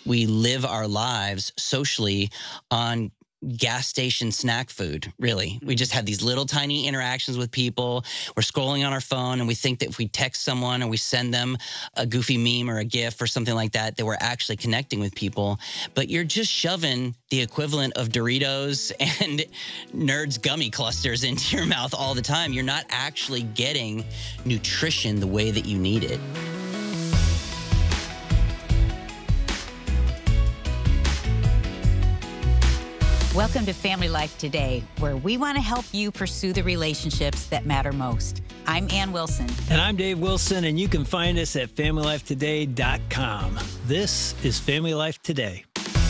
we live our lives socially on gas station snack food, really. We just have these little tiny interactions with people. We're scrolling on our phone, and we think that if we text someone or we send them a goofy meme or a GIF or something like that, that we're actually connecting with people. But you're just shoving the equivalent of Doritos and Nerds gummy clusters into your mouth all the time. You're not actually getting nutrition the way that you need it. Welcome to Family Life Today, where we want to help you pursue the relationships that matter most. I'm Ann Wilson. And I'm Dave Wilson, and you can find us at FamilyLifeToday.com. This is Family Life Today.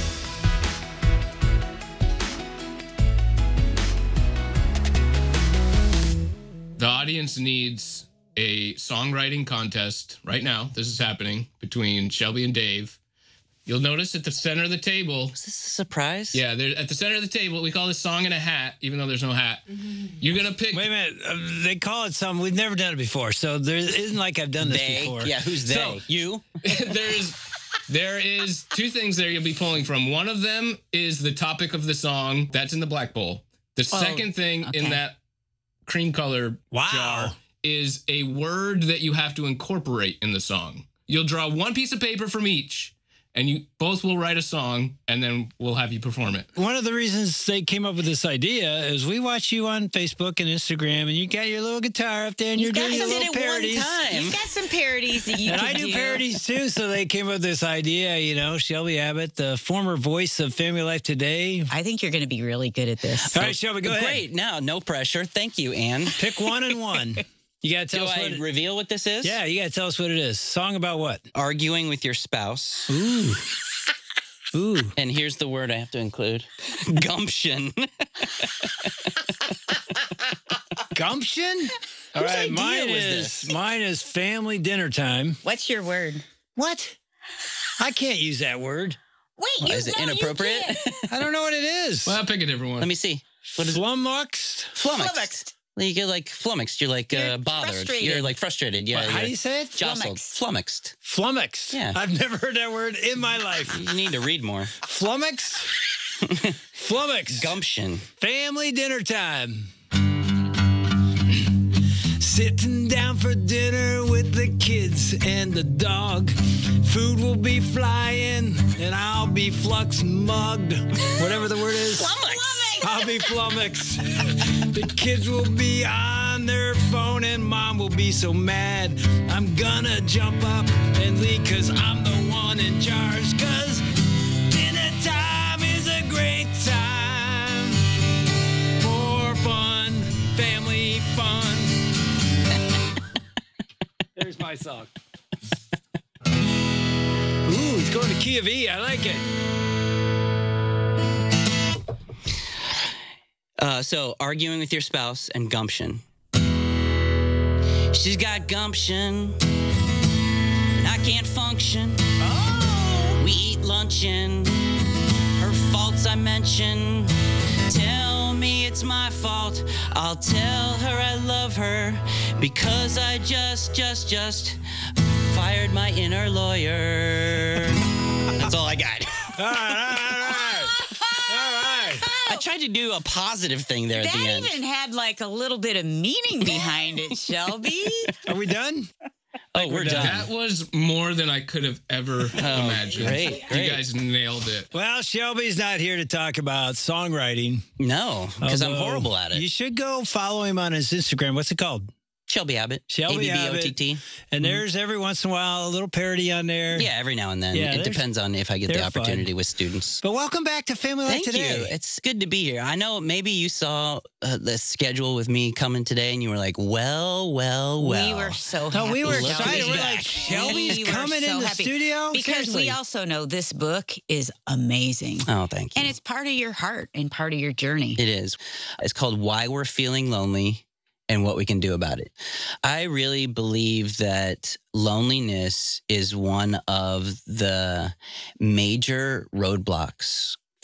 The audience needs a songwriting contest right now. This is happening between Shelby and Dave. You'll notice at the center of the table. Is this a surprise? Yeah, at the center of the table, we call this Song in a Hat, even though there's no hat. You're going to pick. Wait a minute. They call it something. We've never done it before, so there isn't like I've done this before. Yeah, who's they? So, you? There is two things there you'll be pulling from. One of them is the topic of the song. That's in the black bowl. The second thing in that cream color jar is a word that you have to incorporate in the song. You'll draw one piece of paper from each, and you both will write a song, and then we'll have you perform it. One of the reasons they came up with this idea is we watch you on Facebook and Instagram, and you got your little guitar up there, and you're doing your little parodies. You've got some parodies that you and can I do parodies too, so they came up with this idea. You know, Shelby Abbott, the former voice of Family Life Today. I think you're going to be really good at this. All right, Shelby, go ahead. Great. Now, no pressure. Thank you, Ann. Pick one and one. You got to tell us what Do I reveal what this is? Yeah, you got to tell us what it is. Song about what? Arguing with your spouse. Ooh. Ooh. And here's the word I have to include. Gumption. Gumption? All right, mine is family dinner time. What's your word? What? I can't use that word. Wait, Is it inappropriate? I don't know what it is. Well, I'll pick a different one. Let me see. What is Flummoxed? Flummoxed. You get like flummoxed. You're like bothered. frustrated. You're like frustrated. Yeah. How do you say it? Jostled. Flummoxed. Flummoxed. Yeah. I've never heard that word in my life. You need to read more. Flummoxed? Flummoxed. Gumption. Family dinner time. Sitting down for dinner with the kids and the dog. Food will be flying and I'll be flux mugged. Whatever the word is. Flummoxed. I'll be flummoxed. The kids will be on their phone and mom will be so mad. I'm gonna jump up and leave cause I'm the one in charge. Cause dinner time is a great time for fun, family fun. There's my song. Ooh, it's going to key of E. I like it. So, arguing with your spouse and gumption. She's got gumption, and I can't function. Oh. We eat luncheon, her faults I mention. Tell me it's my fault. I'll tell her I love her because I just fired my inner lawyer. That's all I got. All right. I tried to do a positive thing there at the end. That even had like a little bit of meaning behind it, Shelby. Are we done? Oh, we're done. That was more than I could have ever imagined. Great. You guys nailed it. Well, Shelby's not here to talk about songwriting. No, because I'm Although, horrible at it. You should go follow him on his Instagram. What's it called? Shelby Abbott. Shelby ABBOTT. And there's every once in a while a little parody on there. Yeah, every now and then. Yeah, It depends on if I get the they're opportunity with students. But welcome back to Family Life Thank Today. you. It's good to be here. I know maybe you saw the schedule with me coming today and you were like, well. We were so happy. No, we were Look excited. who's We're back. like, Shelby's We were coming so in the happy. studio? Because Seriously. we also know this book is amazing. Oh, thank you. And it's part of your heart and part of your journey. It is. It's called Why We're Feeling Lonely and What We Can Do About It. I really believe that loneliness is one of the major roadblocks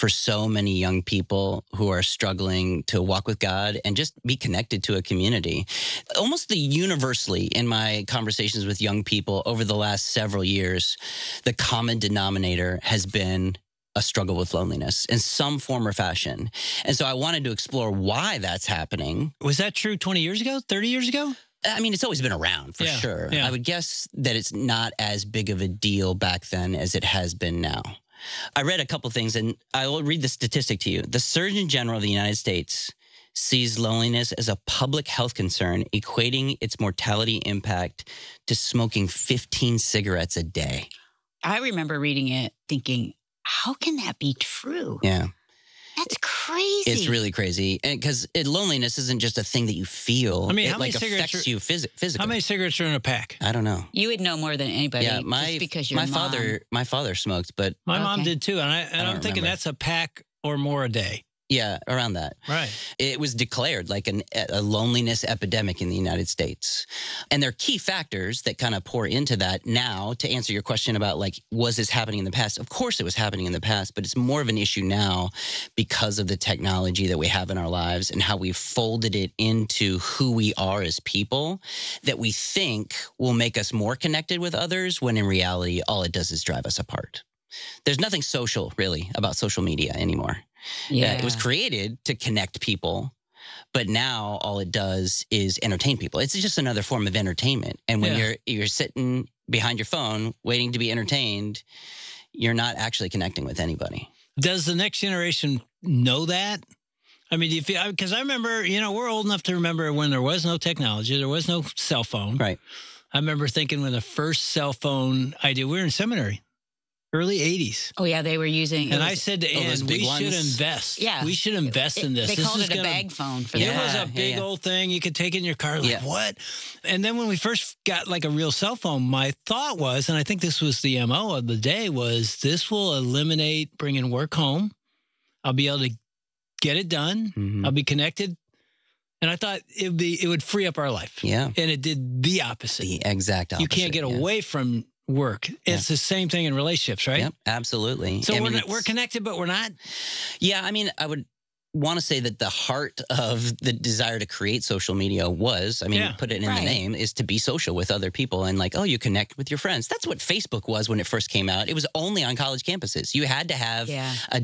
for so many young people who are struggling to walk with God and just be connected to a community. Almost universally in my conversations with young people over the last several years, the common denominator has been a struggle with loneliness in some form or fashion. And so I wanted to explore why that's happening. Was that true 20 years ago, 30 years ago? I mean, it's always been around for sure. Yeah. I would guess that it's not as big of a deal back then as it has been now. I read a couple things, and I will read the statistic to you. The Surgeon General of the United States sees loneliness as a public health concern, equating its mortality impact to smoking 15 cigarettes a day. I remember reading it thinking, how can that be true? Yeah. That's crazy. It's really crazy. And because loneliness isn't just a thing that you feel. I mean, it how many cigarettes affects you physically. How many cigarettes are in a pack? I don't know. You would know more than anybody. Yeah, just because your my father smoked, but My mom Okay. did too. And I'm thinking remember. that's a pack or more a day. yeah, around that. Right. It was declared like a loneliness epidemic in the United States. And there are key factors that kind of pour into that now. To answer your question about like, was this happening in the past? Of course it was happening in the past, but it's more of an issue now because of the technology that we have in our lives and how we've folded it into who we are as people that we think will make us more connected with others when in reality, all it does is drive us apart. There's nothing social really about social media anymore. Yeah. It was created to connect people, but now all it does is entertain people. It's just another form of entertainment. And when you're sitting behind your phone waiting to be entertained, you're not actually connecting with anybody. Does the next generation know that? I mean, do you feel, because I remember, we're old enough to remember when there was no technology, there was no cell phone. Right. I remember thinking when the first cell phone idea, we were in seminary, early 80s. Oh, yeah, they were using... And I said to Ann, those big we ones? should invest. Yeah. We should invest in this. They This called is it a gonna- bag phone for It them. was a big old thing. You could take it in your car. Like, Yeah. what? And then when we first got like a real cell phone, my thought was, and I think this was the MO of the day, was this will eliminate bringing work home. I'll be able to get it done. Mhm. I'll be connected. And I thought it would free up our life. Yeah. And it did the opposite. The exact opposite. You can't get yeah. away from work. It's the same thing in relationships, right? Yep, absolutely. So I mean, we're connected, but we're not. Yeah, I mean, I would want to say that the heart of the desire to create social media was, put it in Right. the name, is to be social with other people and like, oh, you connect with your friends. That's what Facebook was when it first came out. It was only on college campuses. You had to have Yeah. a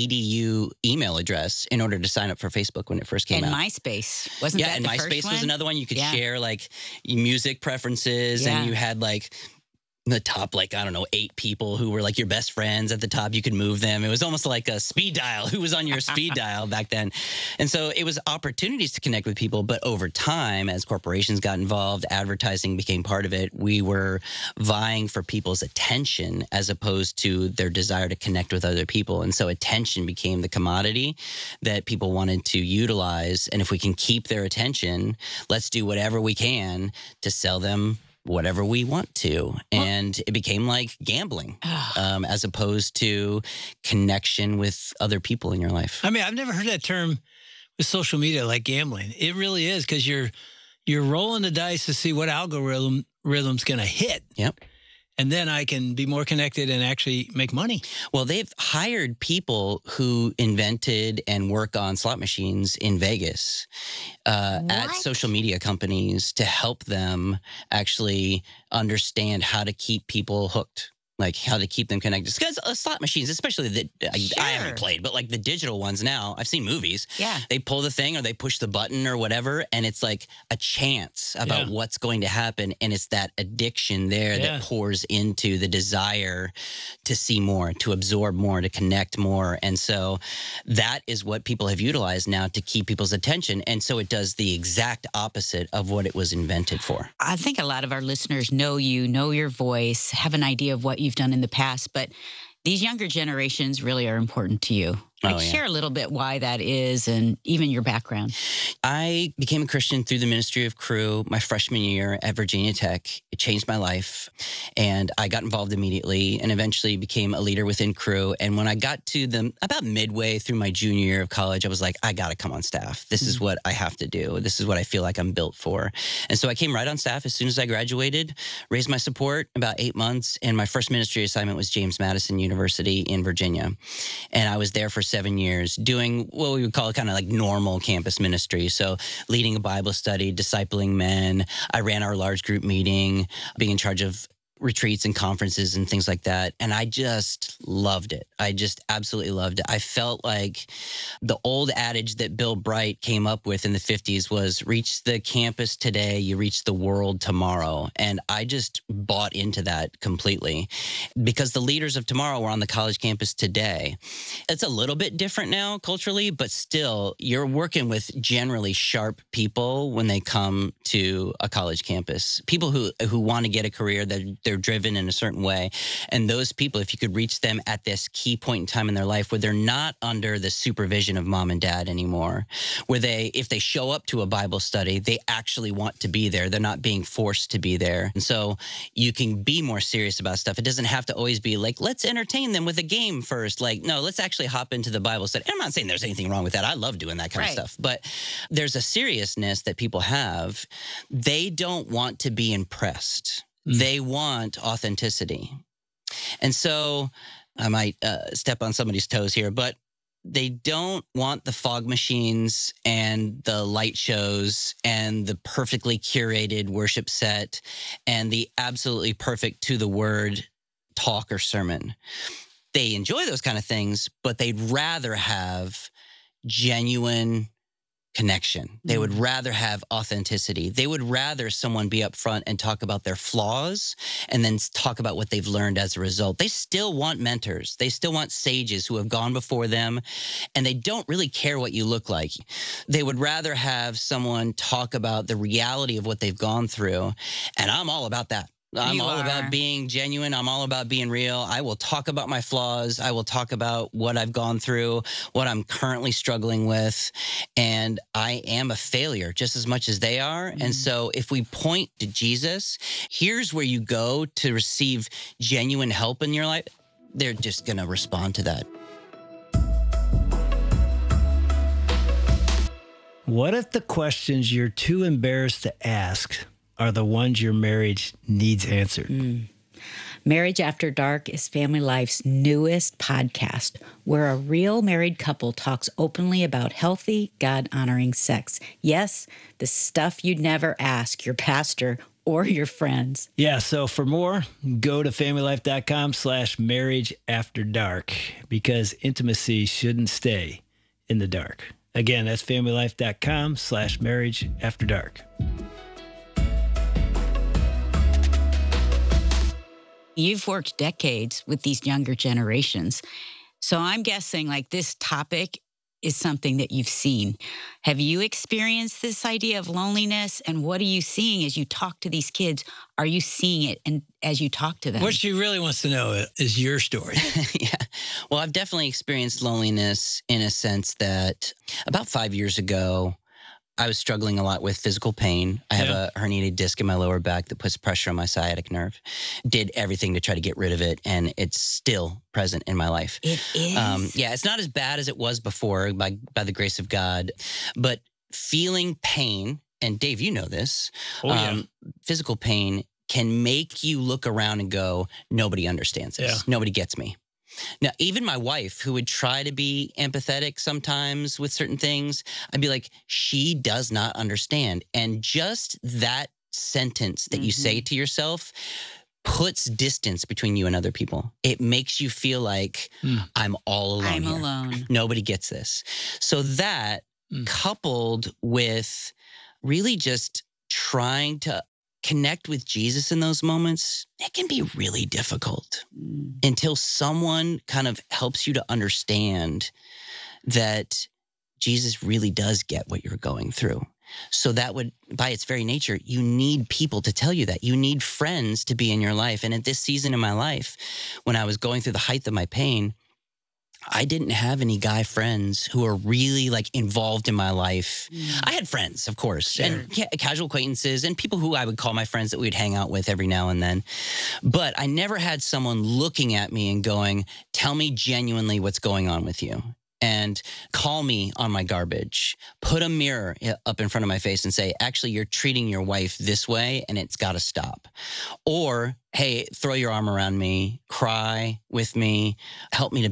.edu email address in order to sign up for Facebook when it first came And out. MySpace. Wasn't that And the MySpace first was one? another one. You could Yeah. share like music preferences Yeah. and you had like the top, 8 people who were like your best friends at the top. You could move them. It was almost like a speed dial. Who was on your speed dial back then? And so it was opportunities to connect with people. But over time, as corporations got involved, advertising became part of it. We were vying for people's attention as opposed to their desire to connect with other people. And so attention became the commodity that people wanted to utilize. And if we can keep their attention, let's do whatever we can to sell them whatever we want to. And it became like gambling as opposed to connection with other people in your life. I mean, I've never heard that term with social media, like gambling. It really is, because you're rolling the dice to see what algorithm's going to hit. Yep. And then I can be more connected and actually make money. Well, they've hired people who invented and work on slot machines in Vegas at What? social media companies to help them actually understand how to keep people hooked. Like how to keep them connected. Because slot machines, especially that I Sure. haven't played, but like the digital ones now, I've seen movies. Yeah. They pull the thing or they push the button or whatever, and it's like a chance about Yeah. what's going to happen. And it's that addiction there Yeah. that pours into the desire to see more, to absorb more, to connect more. And so that is what people have utilized now to keep people's attention. And so it does the exact opposite of what it was invented for. I think a lot of our listeners know you, know your voice, have an idea of what you've done in the past, but these younger generations really are important to you. Like, Oh, yeah. share a little bit why that is and even your background. I became a Christian through the ministry of Cru my freshman year at Virginia Tech. It changed my life, and I got involved immediately and eventually became a leader within Cru. And when I got to about midway through my junior year of college, I was like, I got to come on staff. This is what I have to do. This is what I feel like I'm built for. And so I came right on staff as soon as I graduated, raised my support about 8 months, and my first ministry assignment was James Madison University in Virginia. And I was there for 7 years doing what we would call kind of like normal campus ministry. So leading a Bible study, discipling men. I ran our large group meeting, being in charge of retreats and conferences and things like that. And I just loved it. I just absolutely loved it. I felt like the old adage that Bill Bright came up with in the 50s was reach the campus today, you reach the world tomorrow. And I just bought into that completely because the leaders of tomorrow were on the college campus today. It's a little bit different now culturally, but still you're working with generally sharp people when they come to a college campus, people who want to get a career, that they're driven in a certain way. And those people, if you could reach them at this key point in time in their life where they're not under the supervision of mom and dad anymore, where if they show up to a Bible study, they actually want to be there. They're not being forced to be there. And so you can be more serious about stuff. It doesn't have to always be like, let's entertain them with a game first. Like, no, let's actually hop into the Bible study. I'm not saying there's anything wrong with that. I love doing that kind of stuff. But there's a seriousness that people have. They don't want to be impressed. They want authenticity. And so I might step on somebody's toes here, but they don't want the fog machines and the light shows and the perfectly curated worship set and the absolutely perfect to the word talk or sermon. They enjoy those kind of things, but they'd rather have genuine connection. They would rather have authenticity. They would rather someone be up front and talk about their flaws and then talk about what they've learned as a result. They still want mentors. They still want sages who have gone before them, and they don't really care what you look like. They would rather have someone talk about the reality of what they've gone through, and I'm all about that. I'm all about being genuine. I'm all about being real. I will talk about my flaws. I will talk about what I've gone through, what I'm currently struggling with. And I am a failure just as much as they are. And so if we point to Jesus, here's where you go to receive genuine help in your life. They're just going to respond to that. What if the questions you're too embarrassed to ask are the ones your marriage needs answered? Marriage After Dark is Family Life's newest podcast, where a real married couple talks openly about healthy, God-honoring sex. Yes, the stuff you'd never ask your pastor or your friends. Yeah, so for more, go to familylife.com/marriageafterdark, because intimacy shouldn't stay in the dark. Again, that's familylife.com/marriageafterdark. You've worked decades with these younger generations. So I'm guessing like this topic is something that you've seen. Have you experienced this idea of loneliness? And what are you seeing as you talk to these kids? Are you seeing it and as you talk to them? What she really wants to know is your story. Yeah. Well, I've definitely experienced loneliness in a sense that about 5 years ago, I was struggling a lot with physical pain. I have a herniated disc in my lower back that puts pressure on my sciatic nerve. Did everything to try to get rid of it, and it's still present in my life. It is? Yeah, it's not as bad as it was before by the grace of God, but feeling pain, and Dave, you know this, physical pain can make you look around and go, nobody understands this. Yeah. Nobody gets me. Now, even my wife, who would try to be empathetic sometimes with certain things, I'd be like, she does not understand. And just that sentence that you say to yourself puts distance between you and other people. It makes you feel like I'm all alone. I'm here. alone. Nobody gets this. So that coupled with really just trying to connect with Jesus in those moments, it can be really difficult until someone kind of helps you to understand that Jesus really does get what you're going through. So that would, by its very nature, you need people to tell you that. You need friends to be in your life. And at this season in my life, when I was going through the height of my pain, I didn't have any guy friends who were really like involved in my life. I had friends, of course, and casual acquaintances and people who I would call my friends that we'd hang out with every now and then. But I never had someone looking at me and going, tell me genuinely what's going on with you. And call me on my garbage. Put a mirror up in front of my face and say, actually, you're treating your wife this way and it's got to stop. Or, hey, throw your arm around me, cry with me, help me to be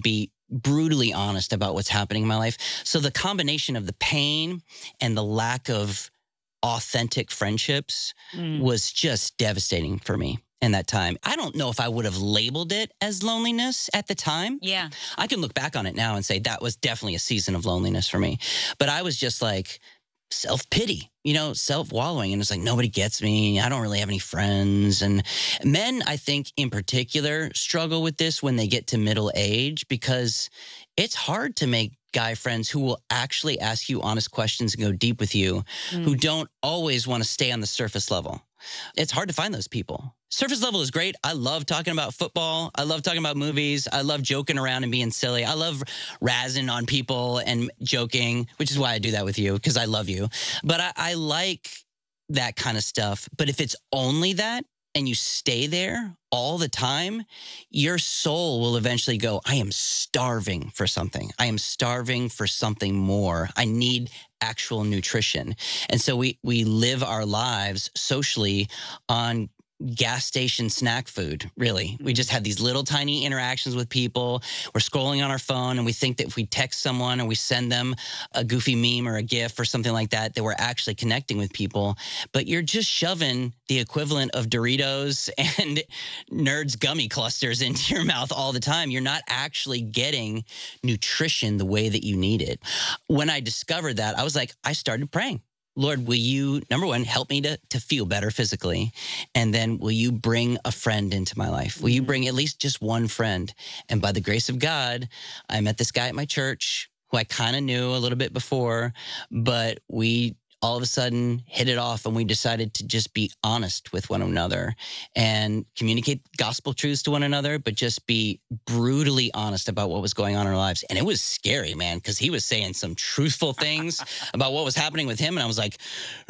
brutally honest about what's happening in my life. So the combination of the pain and the lack of authentic friendships was just devastating for me in that time. I don't know if I would have labeled it as loneliness at the time. Yeah. I can look back on it now and say that was definitely a season of loneliness for me. But I was just like self-pity, self-wallowing. And it's like, nobody gets me. I don't really have any friends. And men, I think in particular, struggle with this when they get to middle age because it's hard to make guy friends who will actually ask you honest questions and go deep with you, who don't always want to stay on the surface level. It's hard to find those people. Surface level is great. I love talking about football. I love talking about movies. I love joking around and being silly. I love razzing on people and joking, which is why I do that with you, because I love you. But I like that kind of stuff. But if it's only that and you stay there all the time, your soul will eventually go, I am starving for something. I am starving for something more. I need actual nutrition. And so we live our lives socially on gas station snack food, really. We just have these little tiny interactions with people. We're scrolling on our phone and we think that if we text someone or we send them a goofy meme or a GIF or something like that, that we're actually connecting with people. But you're just shoving the equivalent of Doritos and Nerds gummy clusters into your mouth all the time. You're not actually getting nutrition the way that you need it. When I discovered that, I was like, I started praying. Lord, will you, number one, help me to feel better physically? And then will you bring a friend into my life? Will you bring at least just one friend? And by the grace of God, I met this guy at my church who I kind of knew a little bit before, but we all of a sudden hit it off and we decided to just be honest with one another and communicate gospel truths to one another, but just be brutally honest about what was going on in our lives. And it was scary, man, because he was saying some truthful things about what was happening with him. And I was like,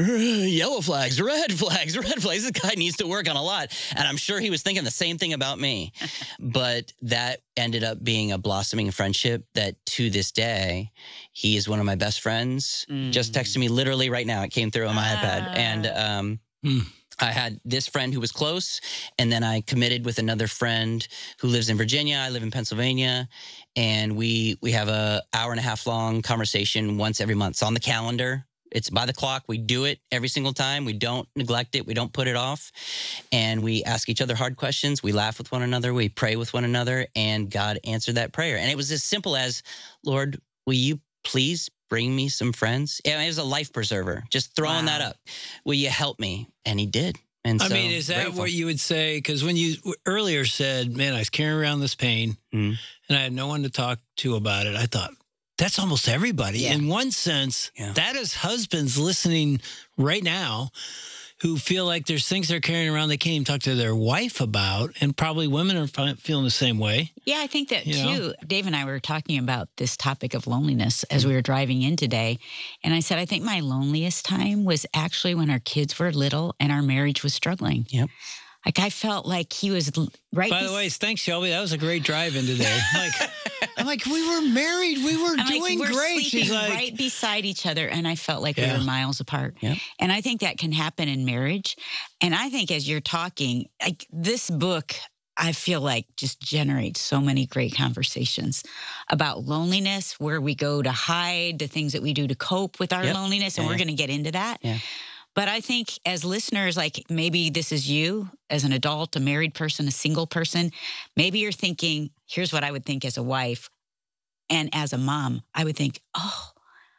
yellow flags, red flags, red flags. This guy needs to work on a lot. And I'm sure he was thinking the same thing about me. But that ended up being a blossoming friendship that to this day, he is one of my best friends. Just texted me literally right now. It came through on my iPad. And I had this friend who was close, and then I committed with another friend who lives in Virginia. I live in Pennsylvania, and we have a hour-and-a-half long conversation once every month. It's on the calendar. It's by the clock. We do it every single time. We don't neglect it. We don't put it off. And we ask each other hard questions. We laugh with one another. We pray with one another. And God answered that prayer. And it was as simple as, Lord, will you please bring me some friends? Yeah, it was a life preserver. Just throwing that up. Will you help me? And he did. And I mean, is that grateful. what you would say? Because when you earlier said, man, I was carrying around this pain and I had no one to talk to about it, I thought, that's almost everybody. Yeah. In one sense, that is husbands listening right now who feel like there's things they're carrying around they can't even talk to their wife about. And probably women are feeling the same way. Yeah, I think that too. Dave and I were talking about this topic of loneliness as we were driving in today. And I said, I think my loneliest time was actually when our kids were little and our marriage was struggling. Yep. Like I felt like he was right. By the way, thanks, Shelby. That was a great drive-in today. I'm like, we were married. We were doing we're great. She's like, right beside each other. And I felt like we were miles apart. Yeah. And I think that can happen in marriage. And I think as you're talking, like this book, I feel like just generates so many great conversations about loneliness, where we go to hide, the things that we do to cope with our loneliness. And we're going to get into that. Yeah. But I think as listeners, like maybe this is you as an adult, a married person, a single person, maybe you're thinking, here's what I would think as a wife. And as a mom, I would think, oh,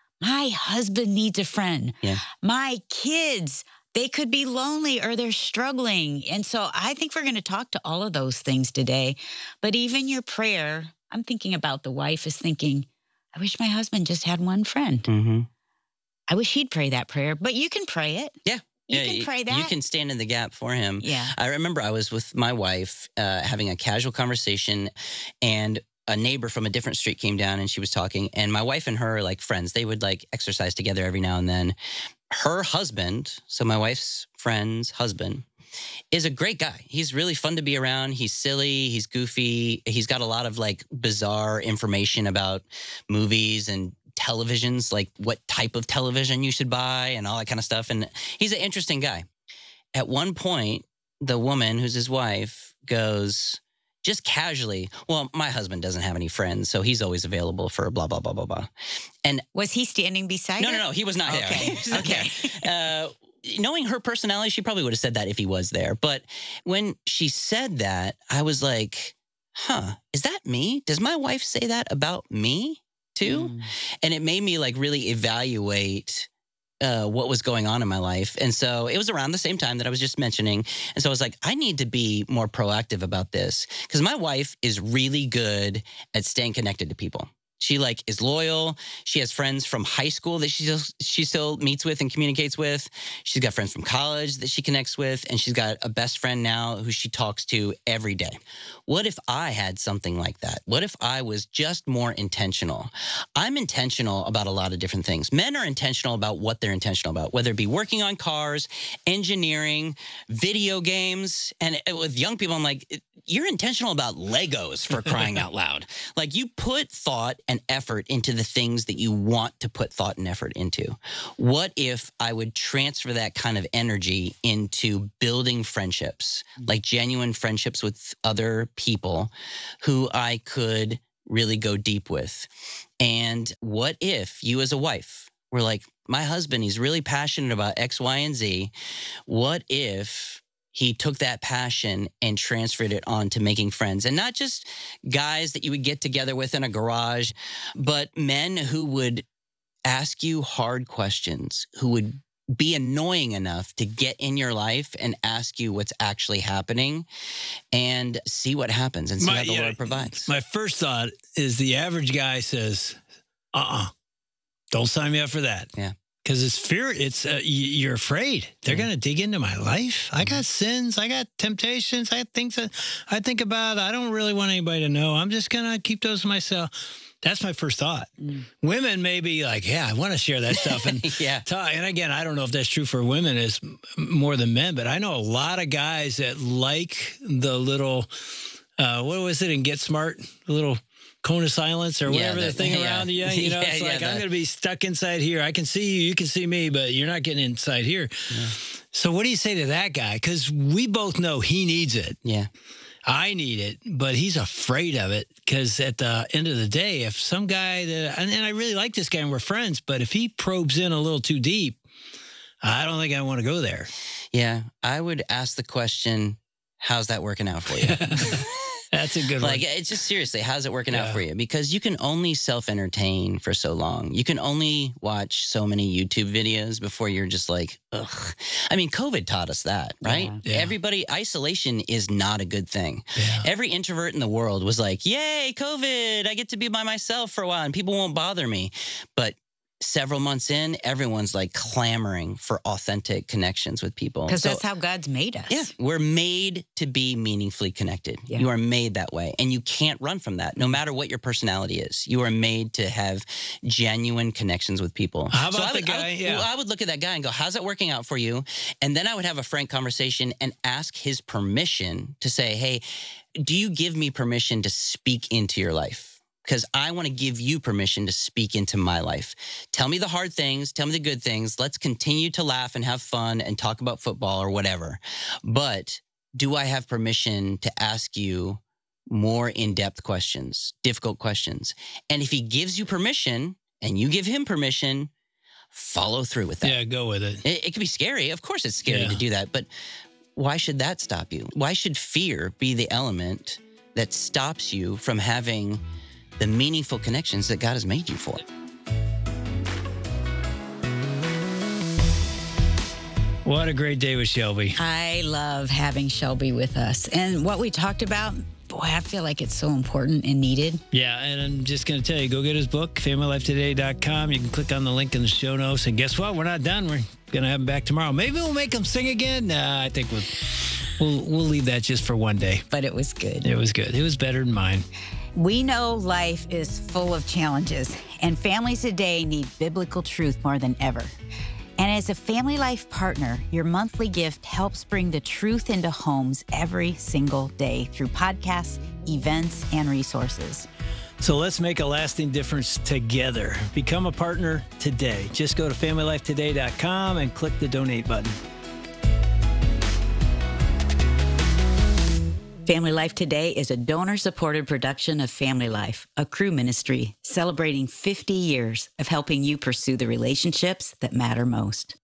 my husband needs a friend. Yeah. My kids, they could be lonely or they're struggling. And so I think we're going to talk to all of those things today. But even your prayer, I'm thinking about the wife is thinking, I wish my husband just had one friend. Mm-hmm. I wish he'd pray that prayer, but you can pray it. Yeah. You can pray that. You can stand in the gap for him. Yeah. I remember I was with my wife having a casual conversation, and a neighbor from a different street came down and she was talking, and my wife and her are like friends. They would like exercise together every now and then. Her husband, so my wife's friend's husband, is a great guy. He's really fun to be around. He's silly. He's goofy. He's got a lot of like bizarre information about movies and televisions, like what type of television you should buy and all that kind of stuff. And he's an interesting guy. At one point, the woman who's his wife goes, just casually, well, my husband doesn't have any friends, so he's always available for blah, blah, blah, blah, blah. And was he standing beside her? No, he was not Okay. there. Okay. Knowing her personality, she probably would have said that if he was there. But when she said that, I was like, huh, is that me? Does my wife say that about me too? And it made me like really evaluate what was going on in my life. And so it was around the same time that I was just mentioning. And so I was like, I need to be more proactive about this because my wife is really good at staying connected to people. She like is loyal. She has friends from high school that she still meets with and communicates with. She's got friends from college that she connects with, and she's got a best friend now who she talks to every day. What if I had something like that? What if I was just more intentional? I'm intentional about a lot of different things. Men are intentional about what they're intentional about, whether it be working on cars, engineering, video games, and with young people, I'm like, you're intentional about Legos for crying out loud. Like you put thought and effort into the things that you want to put thought and effort into. What if I would transfer that kind of energy into building friendships, like genuine friendships with other people who I could really go deep with? And what if you as a wife were like, my husband, he's really passionate about X, Y, and Z. What if he took that passion and transferred it on to making friends, and not just guys that you would get together with in a garage, but men who would ask you hard questions, who would be annoying enough to get in your life and ask you what's actually happening and see what happens and see how the Lord provides. My first thought is the average guy says, don't sign me up for that. Yeah. Because it's fear. It's you're afraid they're going to dig into my life. I got sins. I got temptations. I have things that I think about. I don't really want anybody to know. I'm just going to keep those to myself. That's my first thought. Women may be like, yeah, I want to share that stuff. And talk. And again, I don't know if that's true for women as more than men, but I know a lot of guys that like the little, what was it in Get Smart? The little cone of silence or whatever the thing around you. You know, it's like, I'm going to be stuck inside here. I can see you, you can see me, but you're not getting inside here. Yeah. So what do you say to that guy? Because we both know he needs it. Yeah. I need it, but he's afraid of it because at the end of the day, if some guy that, and I really like this guy and we're friends, but if he probes in a little too deep, I don't think I want to go there. Yeah. I would ask the question, how's that working out for you? That's a good one. Like, it's just seriously, how's it working out for you? Because you can only self-entertain for so long. You can only watch so many YouTube videos before you're just like, ugh. I mean, COVID taught us that, right? Yeah. Everybody, isolation is not a good thing. Yeah. Every introvert in the world was like, yay, COVID, I get to be by myself for a while and people won't bother me. But several months in, everyone's like clamoring for authentic connections with people. Because that's how God's made us. Yeah, we're made to be meaningfully connected. Yeah. You are made that way. And you can't run from that, no matter what your personality is. You are made to have genuine connections with people. How about the guy? I would look at that guy and go, how's it working out for you? And then I would have a frank conversation and ask his permission to say, hey, do you give me permission to speak into your life? Because I want to give you permission to speak into my life. Tell me the hard things. Tell me the good things. Let's continue to laugh and have fun and talk about football or whatever. But do I have permission to ask you more in-depth questions, difficult questions? And if he gives you permission and you give him permission, follow through with that. Yeah, go with it. It can be scary. Of course it's scary to do that. But why should that stop you? Why should fear be the element that stops you from having the meaningful connections that God has made you for? What a great day with Shelby. I love having Shelby with us. And what we talked about, boy, I feel like it's so important and needed. Yeah, and I'm just going to tell you, go get his book, familylifetoday.com. You can click on the link in the show notes. And guess what? We're not done. We're going to have him back tomorrow. Maybe we'll make him sing again. Nah, I think we'll leave that just for one day. But it was good. It was good. It was better than mine. We know life is full of challenges, and families today need biblical truth more than ever. And as a Family Life partner, your monthly gift helps bring the truth into homes every single day through podcasts, events, and resources. So let's make a lasting difference together. Become a partner today. Just go to familylifetoday.com and click the donate button. Family Life Today is a donor-supported production of Family Life, a Cru ministry celebrating 50 years of helping you pursue the relationships that matter most.